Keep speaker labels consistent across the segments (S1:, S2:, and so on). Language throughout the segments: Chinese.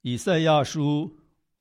S1: 以赛亚书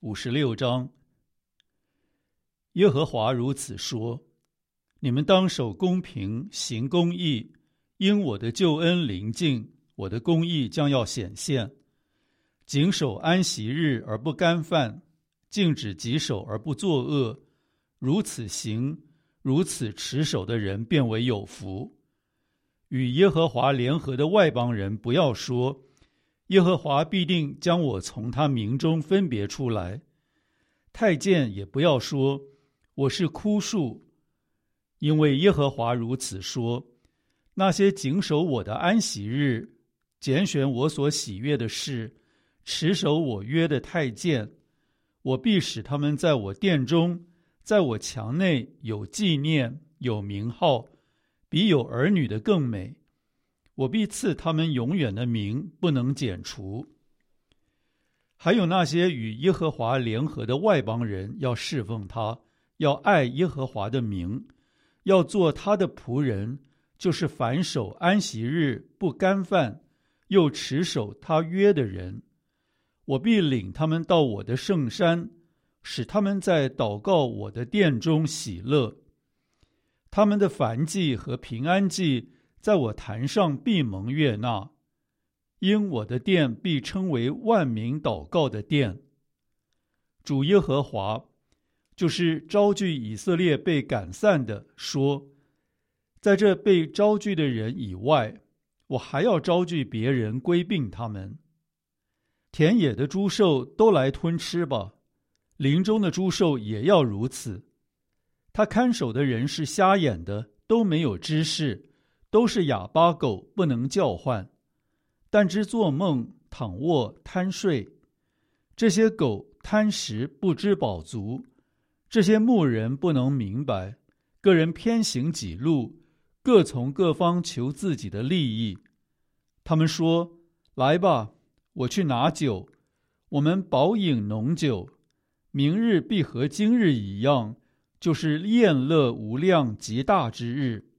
S1: 56章，耶和华如此说：你们当守公平，行公义，因我的救恩临近，我的公义将要显现。谨守安息日而不干犯，禁止己手而不作恶，如此行，如此持守的人便为有福。与耶和华联合的外邦人不要说，耶和华必定将我从他民中分别出来。太监也不要说，我是枯树，因为耶和华如此说：那些谨守我的安息日，拣选我所喜悦的事，持守我约的太监，我必使他们在我殿中，在我墙内有纪念，有名号，比有儿女的更美。我必赐他们永远的名，不能剪除。还有那些与耶和华联合的外邦人，要侍奉他，要爱耶和华的名，要做他的仆人，就是凡守安息日不干犯，又持守他约的人。我必领他们到我的圣山，使他们在祷告我的殿中喜乐。他们的燔祭和平安祭在我坛上必蒙悦纳，因我的殿必称为万民祷告的殿。主耶和华，就是招聚以色列被赶散的，说：在这被招聚的人以外，我还要招聚别人归并他们。田野的诸兽都来吞吃吧，林中的诸兽也要如此。他看守的人是瞎眼的，都没有知识，都是哑巴狗，不能叫唤，但知做梦，躺卧，贪睡。这些狗贪食，不知饱足。这些牧人不能明白，个人偏行己路，各从各方求自己的利益。他们说：来吧，我去拿酒，我们饱饮浓酒，明日必和今日一样，就是宴乐无量极大之日。